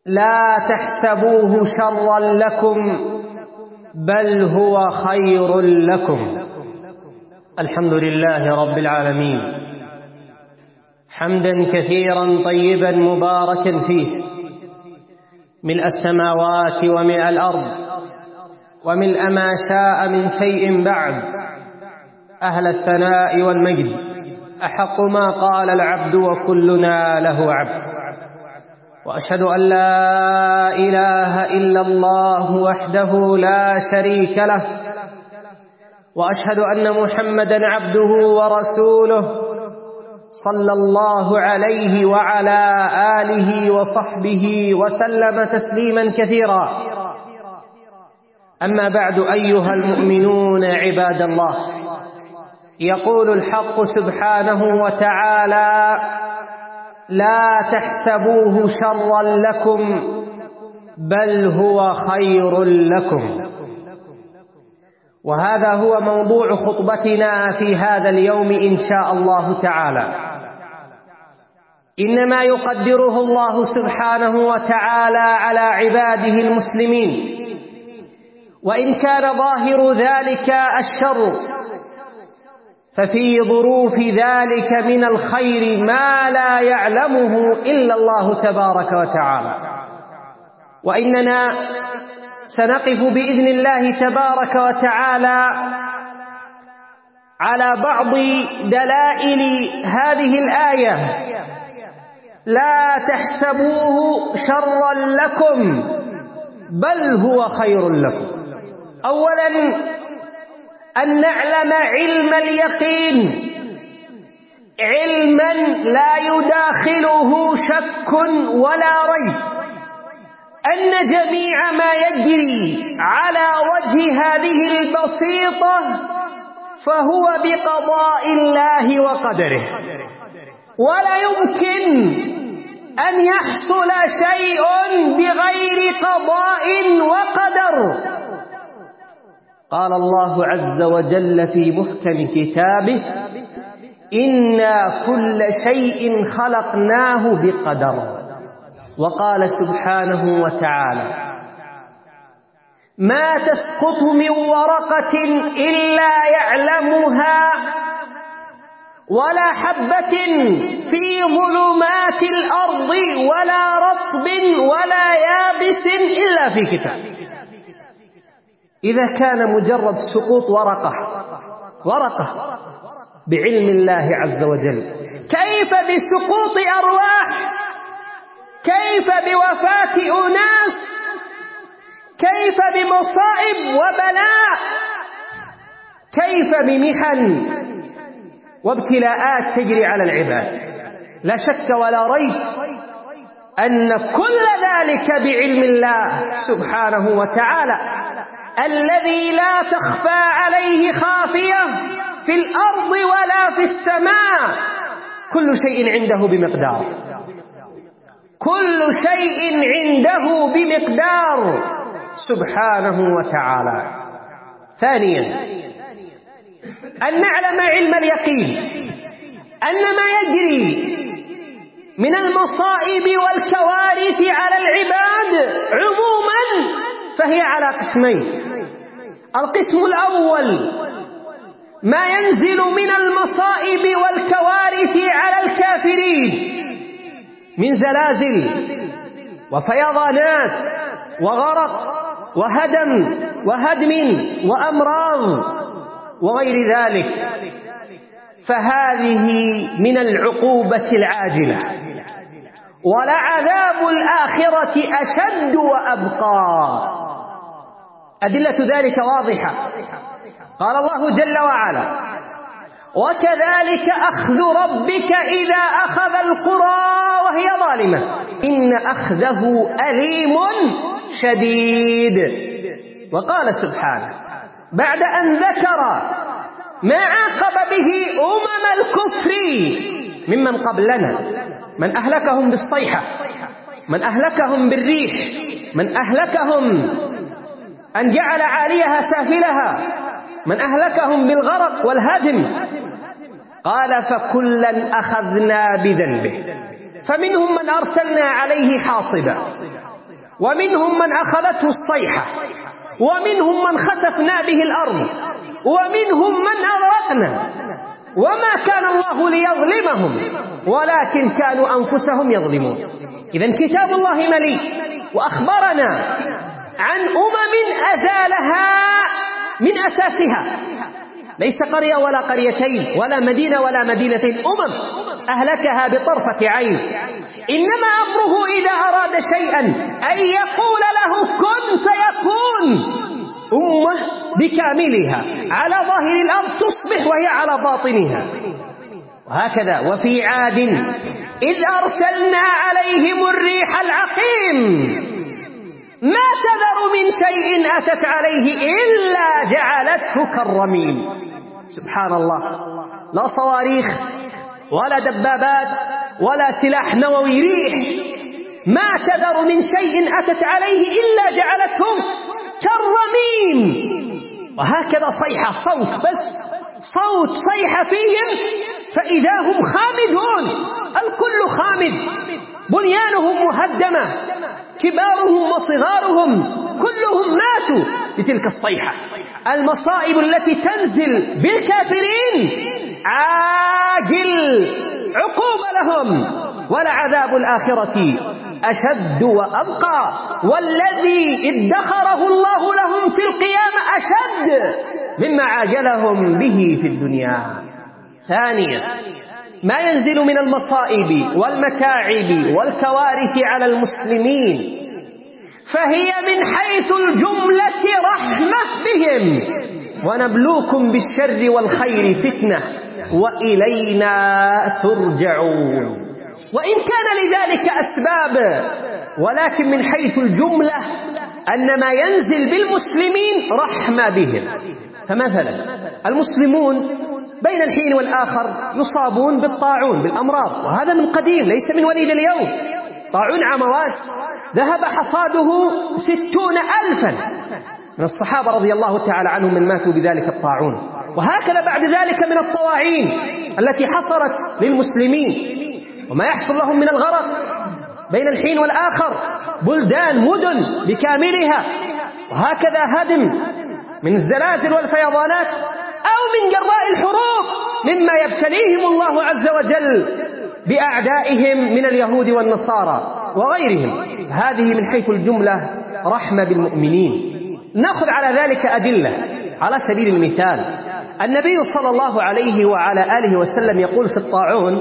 لا تحسبوه شرا لكم بل هو خير لكم. الحمد لله رب العالمين، حمدا كثيرا طيبا مباركا فيه، ملء السماوات وملء الأرض وملء ما شاء من شيء بعد، أهل الثناء والمجد، أحق ما قال العبد وكلنا له عبد. وأشهد أن لا إله إلا الله وحده لا شريك له، وأشهد أن محمدا عبده ورسوله صلى الله عليه وعلى آله وصحبه وسلم تسليما كثيرا. أما بعد، أيها المؤمنون عباد الله، يقول الحق سبحانه وتعالى: لا تحسبوه شرا لكم بل هو خير لكم. وهذا هو موضوع خطبتنا في هذا اليوم إن شاء الله تعالى. إنما يقدره الله سبحانه وتعالى على عباده المسلمين، وإن كان ظاهر ذلك الشر، ففي ظروف ذلك من الخير ما لا يعلمه إلا الله تبارك وتعالى. وإننا سنقف بإذن الله تبارك وتعالى على بعض دلائل هذه الآية: لا تحسبوه شرا لكم بل هو خير لكم. أولا، أن نعلم علم اليقين، علما لا يداخله شك ولا ريب، أن جميع ما يجري على وجه هذه البسيطة فهو بقضاء الله وقدره، ولا يمكن أن يحصل شيء بغير قضاء وقدر. قال الله عز وجل في محكم كتابه: إنا كل شيء خلقناه بقدر. وقال سبحانه وتعالى: ما تسقط من ورقة إلا يعلمها ولا حبة في ظلمات الأرض ولا رطب ولا يابس إلا في كتاب. إذا كان مجرد سقوط ورقة بعلم الله عز وجل، كيف بسقوط أرواح؟ كيف بوفاة أناس؟ كيف بمصائب وبلاء؟ كيف بمحن وابتلاءات تجري على العباد؟ لا شك ولا ريب أن كل ذلك بعلم الله سبحانه وتعالى، الذي لا تخفى عليه خافية في الأرض ولا في السماء. كل شيء عنده بمقدار، كل شيء عنده بمقدار سبحانه وتعالى. ثانيا، أن نعلم علم اليقين، أن ما يجري من المصائب والكوارث على العباد عموما فهي على قسمين. القسم الأول: ما ينزل من المصائب والكوارث على الكافرين من زلازل وفيضانات وغرق وهدم وأمراض وغير ذلك، فهذه من العقوبة العاجلة، ولعذاب الآخرة أشد وأبقى. أدلة ذلك واضحة. قال الله جل وعلا: وكذلك أخذ ربك إذا أخذ القرى وهي ظالمة إن أخذه أليم شديد. وقال سبحانه بعد أن ذكر ما عاقب به الكفر ممن قبلنا، من أهلكهم بالصيحة، من أهلكهم بالريح، من أهلكهم أن جعل عاليها سافلها، من أهلكهم بالغرق والهدم، قال فكلا أخذنا بذنبه فمنهم من أرسلنا عليه حاصبا ومنهم من أخذته الصيحة، ومنهم من خسفنا به الأرض، ومنهم من أغرقنا، وما كان الله ليظلمهم ولكن كانوا أنفسهم يظلمون. إذن كتاب الله مليء وأخبرنا عن أزالها من أساسها، ليس قرية ولا قريتين ولا مدينة ولا مدينتين، أهلكها بطرفة عين. إنما أمره إذا أراد شيئا أن يقول له كن فيكون. أمة بكاملها على ظاهر الأرض تصبح وهي على باطنها. وهكذا وفي عاد إذ أرسلنا عليهم الريح العقيم ما تذر من شيء أتت عليه إلا جعلته كالرميم. سبحان الله، لا صواريخ ولا دبابات ولا سلاح نووي، ريح ما تذر من شيء أتت عليه إلا جعلته كالرميم. وهكذا صيحة، صوت بس، صوت صيحة فيهم فإذا هم خامدون، الكل خامد، بنيانهم مهدمة، كبارهم وصغارهم كلهم ماتوا بتلك الصيحة. المصائب التي تنزل بالكافرين عاجل عقوبة لهم، ولعذاب الآخرة أشد وأبقى، والذي ادخره الله لهم في القيامة أشد مما عاجلهم به في الدنيا. ثانيا، ما ينزل من المصائب والمتاعب والكوارث على المسلمين فهي من حيث الجملة رحمة بهم، ونبلوكم بالشر والخير فتنة وإلينا ترجعون. وإن كان لذلك أسباب، ولكن من حيث الجملة أن ما ينزل بالمسلمين رحمة بهم. فمثلا المسلمون بين الحين والآخر يصابون بالطاعون، بالأمراض، وهذا من قديم ليس من وليد اليوم. طاعون عمواس ذهب حصاده 60,000 من الصحابة رضي الله تعالى عنهم من ماتوا بذلك الطاعون. وهكذا بعد ذلك من الطواعين التي حصلت للمسلمين وما يحصل لهم من الغرق بين الحين والآخر، بلدان مدن بكاملها. وهكذا هدم من الزلازل والفيضانات أو من جراء الحروب مما يبتليهم الله عز وجل بأعدائهم من اليهود والنصارى وغيرهم. هذه من حيث الجملة رحمة بالمؤمنين. نأخذ على ذلك أدلة. على سبيل المثال النبي صلى الله عليه وعلى آله وسلم يقول في الطاعون: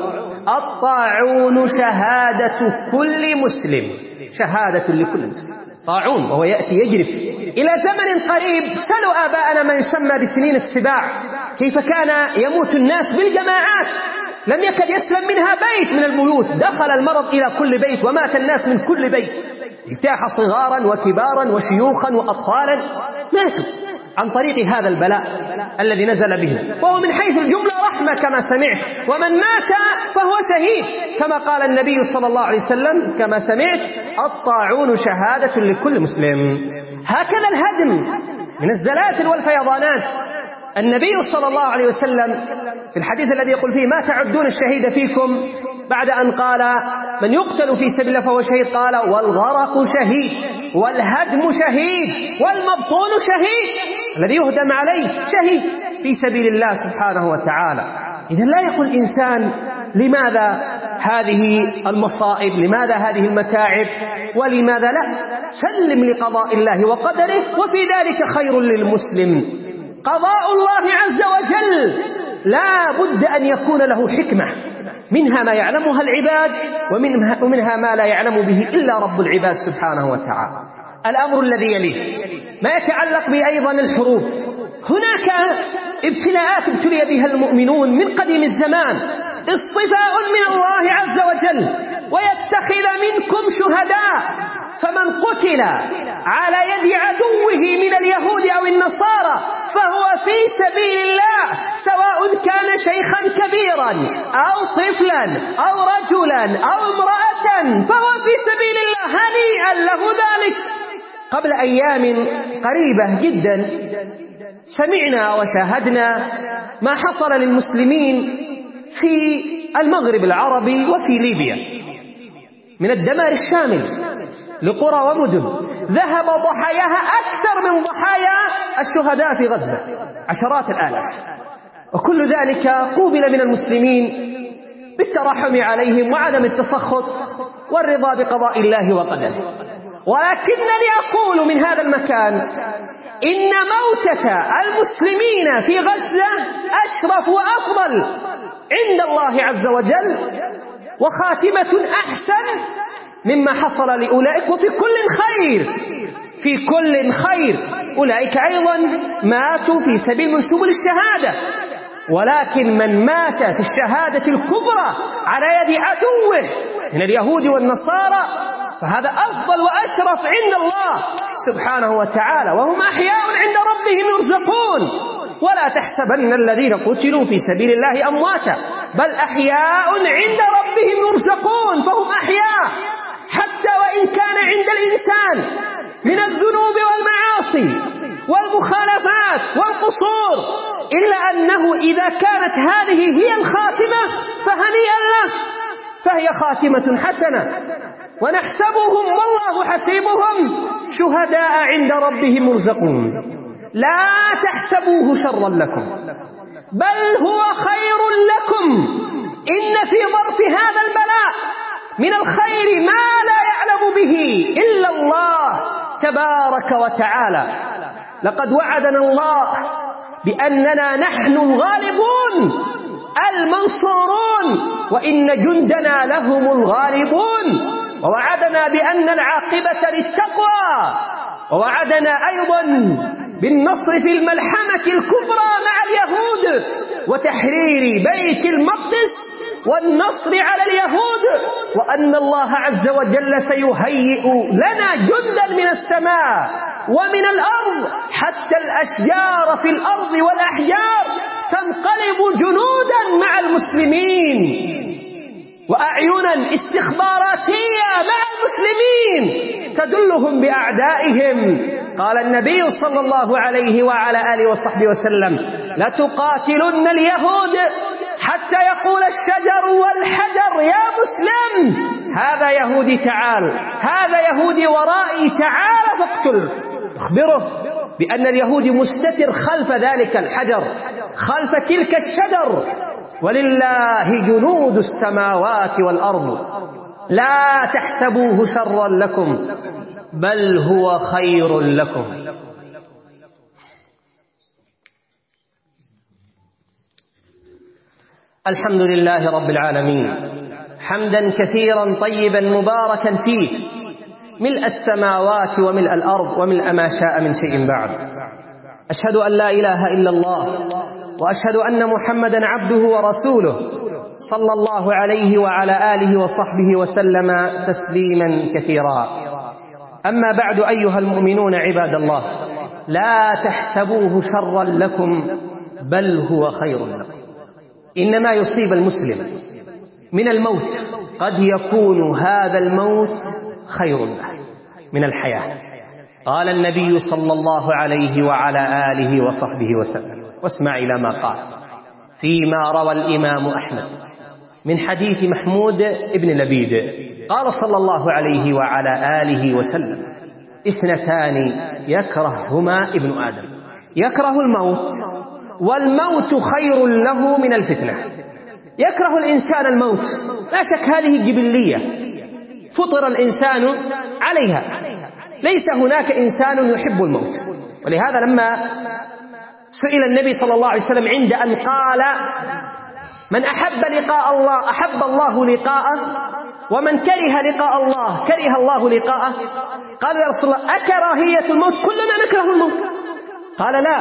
الطاعون شهادة كل مسلم، شهادة لكل مسلم. طاعون وهو يأتي يجرف. إلى زمن قريب سألوا آباءنا ما يسمى بسنين السباع، كيف كان يموت الناس بالجماعات، لم يكد يسلم منها بيت من البيوت، دخل المرض إلى كل بيت ومات الناس من كل بيت، اجتاح صغارا وكبارا وشيوخا وأطفالا، ماتوا عن طريق هذا البلاء الذي نزل به. وهو من حيث الجملة رحمة كما سمعت، ومن مات فهو شهيد كما قال النبي صلى الله عليه وسلم كما سمعت: الطاعون شهادة لكل مسلم. هكذا الهدم من الزلازل والفيضانات. النبي صلى الله عليه وسلم في الحديث الذي يقول فيه: ما تعدون الشهيد فيكم، بعد أن قال: من يقتل في سبيل الله فهو شهيد، قال: والغرق شهيد، والهدم شهيد، والمبطون شهيد، الذي يهدم عليه شهيد في سبيل الله سبحانه وتعالى. إذا لا يقول إنسان لماذا هذه المصائب، لماذا هذه المتاعب، ولماذا لا. سلم لقضاء الله وقدره، وفي ذلك خير للمسلم. قضاء الله عز وجل لا بد أن يكون له حكمة، منها ما يعلمها العباد ومنها ما لا يعلم به إلا رب العباد سبحانه وتعالى. الأمر الذي يليه ما يتعلق بأيضا الحروب. هناك ابتلاءات ابتلي بها المؤمنون من قديم الزمان، اصطفاء من الله عز وجل، ويتخذ منكم شهداء، فمن قتل على يد عدوه من اليهود أو النصارى فهو في سبيل الله، سواء كان شيخا كبيرا أو طفلا أو رجلا أو امرأة، فهو في سبيل الله، هنيئا له ذلك. قبل أيام قريبة جدا سمعنا وشاهدنا ما حصل للمسلمين في المغرب العربي وفي ليبيا من الدمار الشامل. لقرى ومدن ذهب ضحاياها أكثر من ضحايا الشهداء في غزة، عشرات الآلاف. وكل ذلك قوبل من المسلمين بالترحم عليهم وعدم التسخط والرضا بقضاء الله وقدره. ولكنني أقول من هذا المكان إن موتة المسلمين في غزة أشرف وأفضل عند الله عز وجل، وخاتمة أحسن مما حصل لأولئك، وفي كل خير، في كل خير. أولئك أيضا ماتوا في سبيل من سبل الشهادة، ولكن من مات في الشهادة الكبرى على يد عدوه من اليهود والنصارى فهذا أفضل وأشرف عند الله سبحانه وتعالى، وهم أحياء عند ربهم يرزقون. ولا تحسبن الذين قتلوا في سبيل الله أمواتا بل أحياء عند ربهم يرزقون، فهم أحياء حتى وإن كان عند الإنسان من الذنوب والمعاصي والمخالفات والقصور، إلا أنه إذا كانت هذه هي الخاتمة فهنيئا له، فهي خاتمة حسنة. ونحسبهم والله حسيبهم شهداء عند ربهم يرزقون. لا تحسبوه شرا لكم بل هو خير لكم، إن في ظرف هذا البلاء من الخير ما لا يعلم به إلا الله تبارك وتعالى. لقد وعدنا الله بأننا نحن الغالبون المنصورون وإن جندنا لهم الغالبون، ووعدنا بأن العاقبة للتقوى، ووعدنا أيضا بالنصر في الملحمة الكبرى مع اليهود وتحرير بيت المقدس والنصر على اليهود، وأن الله عز وجل سيهيئ لنا جندا من السماء ومن الأرض حتى الأشجار في الأرض والأحجار تنقلب جنودا مع المسلمين، وأعينا استخباراتية مع المسلمين تدلهم بأعدائهم. قال النبي صلى الله عليه وعلى آله وصحبه وسلم: لتقاتلن اليهود حتى يقول الشجر والحجر يا مسلم هذا يهودي تعال، هذا يهودي ورائي تعال فاقتله. اخبره بأن اليهودي مستتر خلف ذلك الحجر، خلف تلك الشجر، ولله جنود السماوات والأرض. لا تحسبوه شرا لكم بل هو خير لكم. الحمد لله رب العالمين حمدا كثيرا طيبا مباركا فيه، ملء السماوات وملء الأرض وملء ما شاء من شيء بعد. أشهد أن لا إله إلا الله وأشهد أن محمدا عبده ورسوله صلى الله عليه وعلى آله وصحبه وسلم تسليما كثيرا. أما بعد أيها المؤمنون عباد الله، لا تحسبوه شرا لكم بل هو خير لكم. إنما يصيب المسلم من الموت قد يكون هذا الموت خير له من الحياة. قال النبي صلى الله عليه وعلى آله وصحبه وسلم، واسمع إلى ما قال فيما روى الإمام أحمد من حديث محمود بن لبيد، قال صلى الله عليه وعلى آله وسلم: اثنتان يكرههما ابن آدم، يكره الموت والموت خير له من الفتنة. يكره الإنسان الموت، لا شك هذه جبلية فطر الإنسان عليها، ليس هناك إنسان يحب الموت. ولهذا لما سئل النبي صلى الله عليه وسلم عند أن قال: من أحب لقاء الله أحب الله لقاءه، ومن كره لقاء الله كره الله لقاءه، قال: يا رسول الله أكراهية الموت؟ كلنا نكره الموت. قال: لا،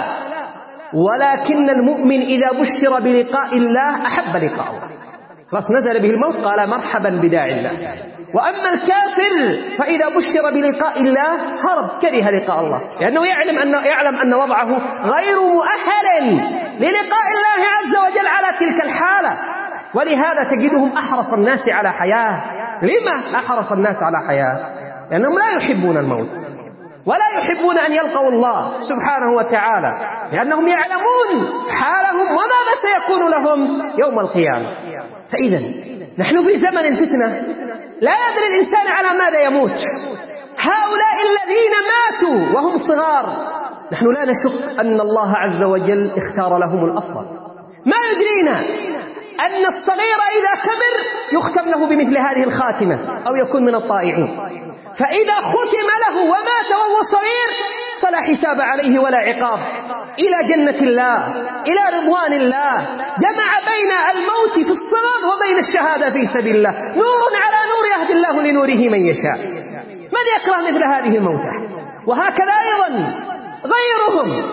ولكن المؤمن إذا بشر بلقاء الله أحب لقاء الله، خلاص نزل به الموت قال مرحبا بداعي الله. وأما الكافر فإذا بشر بلقاء الله هرب، كره لقاء الله، لأنه يعلم أن وضعه غير مؤهل للقاء الله عز وجل على تلك الحالة. ولهذا تجدهم أحرص الناس على حياة. لما أحرص الناس على حياة؟ لأنهم لا يحبون الموت ولا يحبون أن يلقوا الله سبحانه وتعالى، لأنهم يعلمون حالهم وماذا سيكون لهم يوم القيامة. فإذا نحن في زمن الفتنة، لا يدري الإنسان على ماذا يموت، هؤلاء الذين ماتوا وهم صغار نحن لا نشك أن الله عز وجل اختار لهم الأفضل. ما يدرينا أن الصغير إذا كبر يختم له بمثل هذه الخاتمة أو يكون من الطائعين، فإذا ختم له ومات وهو صغير فلا حساب عليه ولا عقاب، إلى جنة الله إلى رضوان الله. جمع بين الموت في الصغر وبين الشهادة في سبيل الله، نور على نور يهدي الله لنوره من يشاء. من يكره مثل هذه الموتى؟ وهكذا أيضا غيرهم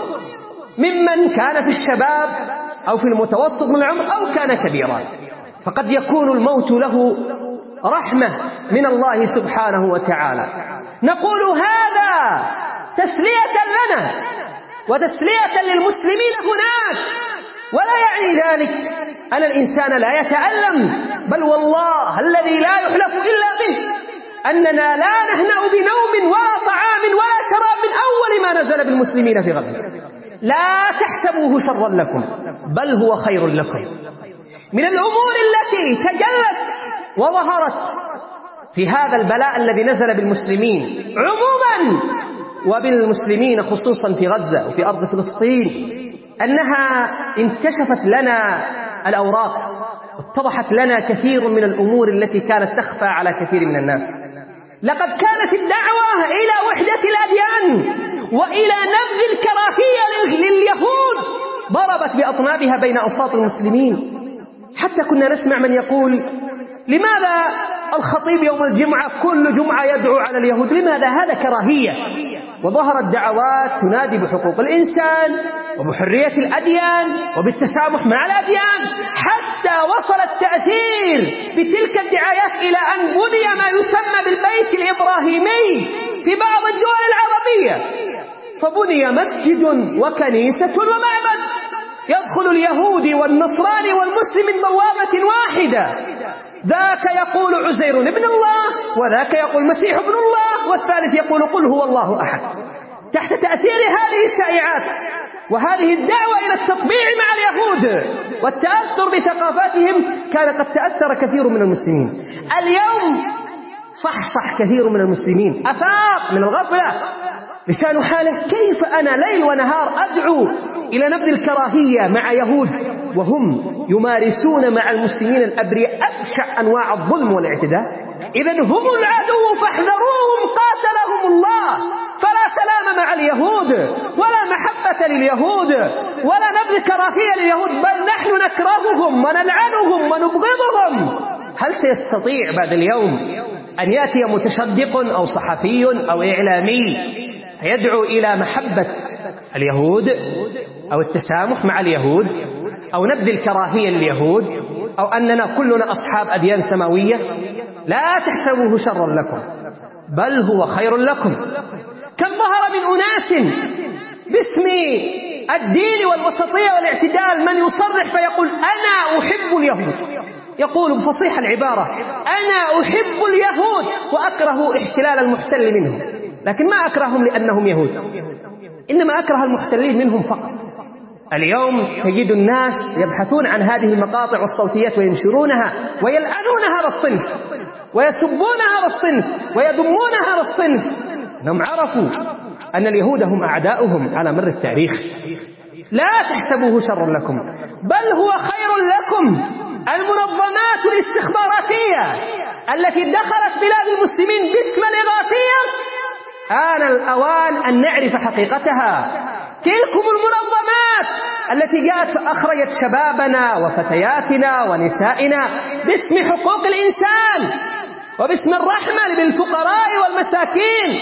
ممن كان في الشباب أو في المتوسط من العمر أو كان كبيرا، فقد يكون الموت له رحمة من الله سبحانه وتعالى. نقول هذا تسلية لنا وتسلية للمسلمين هناك، ولا يعني ذلك أن الإنسان لا يتألم، بل والله الذي لا يحلف إلا به أننا لا نهنأ بنوم ولا طعام ولا شراب من أول ما نزل بالمسلمين في غزة. لا تحسبوه شرا لكم بل هو خير لكم. من الأمور التي تجلت وظهرت في هذا البلاء الذي نزل بالمسلمين عموما وبالمسلمين خصوصا في غزة وفي أرض فلسطين أنها انكشفت لنا الأوراق، اتضحت لنا كثير من الأمور التي كانت تخفى على كثير من الناس. لقد كانت الدعوة إلى وحدة الأديان وإلى نبذ الكراهية لليهود ضربت بأطنابها بين أوساط المسلمين، حتى كنا نسمع من يقول لماذا الخطيب يوم الجمعة كل جمعة يدعو على اليهود؟ لماذا؟ هذا كراهية. وظهرت دعوات تنادي بحقوق الإنسان وبحرية الأديان وبالتسامح مع الأديان، حتى وصل التأثير بتلك الدعايات إلى أن بني ما يسمى بالبيت الإبراهيمي في بعض الدول العربية، فبني مسجد وكنيسة ومعبد يدخل اليهودي والنصراني والمسلم من بوابة واحدة، ذاك يقول عزير ابن الله وذاك يقول مسيح ابن الله والثالث يقول قل هو الله أحد. تحت تأثير هذه الشائعات وهذه الدعوة إلى التطبيع مع اليهود والتأثر بثقافتهم كان قد تأثر كثير من المسلمين. اليوم صحصح كثير من المسلمين، أفاق من الغفلة، لسان حاله كيف أنا ليل ونهار أدعو إلى نبذ الكراهية مع يهود وهم يمارسون مع المسلمين الأبرياء أبشع أنواع الظلم والاعتداء؟ إذن هم العدو فاحذروهم قاتلهم الله. فلا سلام مع اليهود ولا محبة لليهود ولا نبذ كراهية لليهود، بل نحن نكرههم ونلعنهم ونبغضهم. هل سيستطيع بعد اليوم أن يأتي متشدق أو صحفي أو إعلامي فيدعو إلى محبة اليهود أو التسامح مع اليهود أو نبذ الكراهية لليهود أو أننا كلنا أصحاب أديان سماوية؟ لا تحسبوه شرا لكم بل هو خير لكم. كم ظهر من أناس باسم الدين والوسطية والاعتدال من يصرح فيقول أنا أحب اليهود، يقول بفصيح العبارة أنا أحب اليهود وأكره احتلال المحتل منهم، لكن ما أكرههم لأنهم يهود، إنما أكره المحتلين منهم فقط. اليوم تجد الناس يبحثون عن هذه المقاطع والصوتيات وينشرونها ويلعنون هذا الصنف ويسبون هذا الصنف ويذمون هذا الصنف. إنهم عرفوا أن اليهود هم أعداؤهم على مر التاريخ. لا تحسبوه شرا لكم بل هو خير لكم. المنظمات الاستخباراتية التي دخلت بلاد المسلمين باسم الإغاثية آن الأوان أن نعرف حقيقتها. تلكم المنظمات التي جاءت فأخرجت شبابنا وفتياتنا ونسائنا باسم حقوق الإنسان وباسم الرحمة بالفقراء والمساكين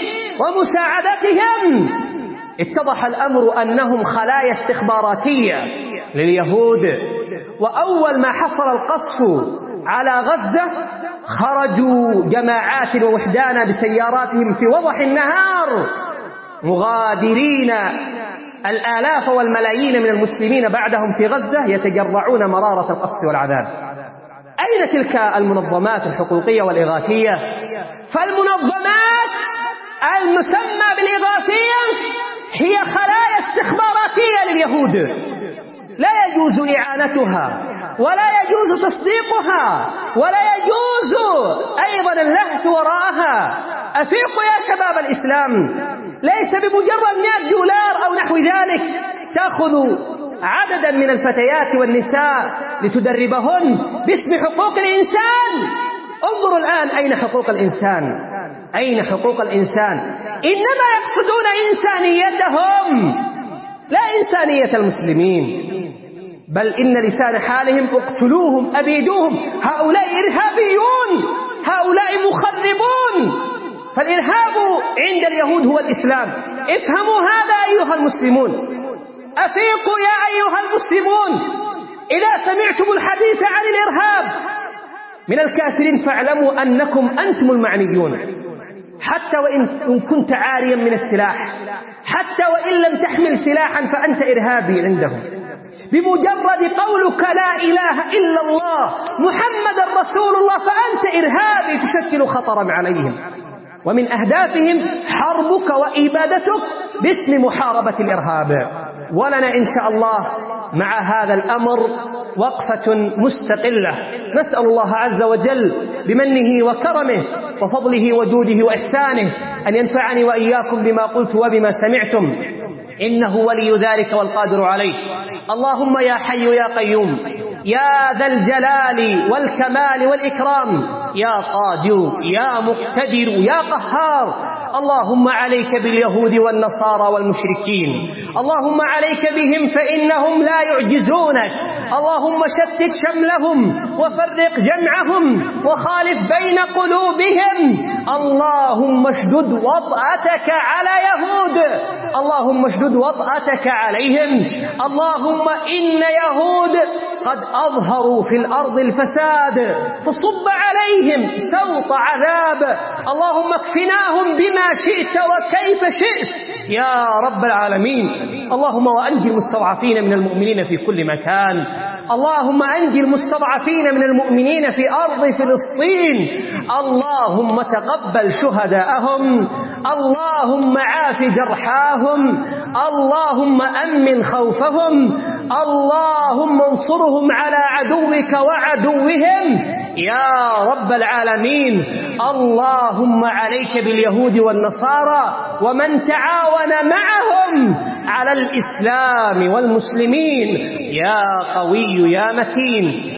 ومساعدتهم، اتضح الأمر أنهم خلايا استخباراتية لليهود. وأول ما حصل القصف على غزة خرجوا جماعات ووحدانا بسياراتهم في وضح النهار مغادرين الآلاف والملايين من المسلمين بعدهم في غزة يتجرعون مرارة القصف والعذاب. أين تلك المنظمات الحقوقية والإغاثية؟ فالمنظمات المسمى بالإغاثية هي خلايا استخباراتية لليهود، لا يجوز إعانتها ولا يجوز تصديقها ولا يجوز أيضا اللهث وراءها. أفيقوا يا شباب الإسلام، ليس بمجرد $100 أو نحو ذلك تأخذ عددا من الفتيات والنساء لتدربهن باسم حقوق الإنسان. انظروا الآن أين حقوق الإنسان، أين حقوق الإنسان؟ إنما يقصدون إنسانيتهم لا إنسانية المسلمين، بل إن لسان حالهم اقتلوهم أبيدوهم، هؤلاء إرهابيون، هؤلاء مخربون. فالإرهاب عند اليهود هو الإسلام. افهموا هذا أيها المسلمون، أفيقوا يا أيها المسلمون، إذا سمعتم الحديث عن الإرهاب من الكافرين فاعلموا أنكم أنتم المعنيون، حتى وإن كنت عاريا من السلاح، حتى وإن لم تحمل سلاحا فأنت إرهابي عندهم. بمجرد قولك لا إله إلا الله محمد رسول الله فأنت إرهابي تشكل خطرا عليهم، ومن أهدافهم حربك وإبادتك باسم محاربة الإرهاب. ولنا إن شاء الله مع هذا الأمر وقفة مستقلة، نسأل الله عز وجل بمنه وكرمه وفضله وجوده وإحسانه أن ينفعني وإياكم بما قلت وبما سمعتم، إنه ولي ذلك والقادر عليه. اللهم يا حي يا قيوم يا ذا الجلال والكمال والإكرام، يا قادر يا مقتدر يا قهار، اللهم عليك باليهود والنصارى والمشركين، اللهم عليك بهم فإنهم لا يعجزونك، اللهم شتت شملهم وفرق جمعهم وخالف بين قلوبهم، اللهم اشدد وطأتك على يهود، اللهم اشدد وطأتك عليهم، اللهم إن يهود قد أظهروا في الأرض الفساد فصب عليهم سوط عذاب، اللهم اكفناهم بما شئت وكيف شئت يا رب العالمين. اللهم وأنجي المستضعفين من المؤمنين في كل مكان، اللهم أنجي المستضعفين من المؤمنين في أرض فلسطين، اللهم تقبل شهداءهم، اللهم عاف جرحاهم، اللهم أمن خوفهم، اللهم انصرهم على عدوك وعدوهم يا رب العالمين. اللهم عليك باليهود والنصارى ومن تعاون معهم على الإسلام والمسلمين يا قوي يا متين.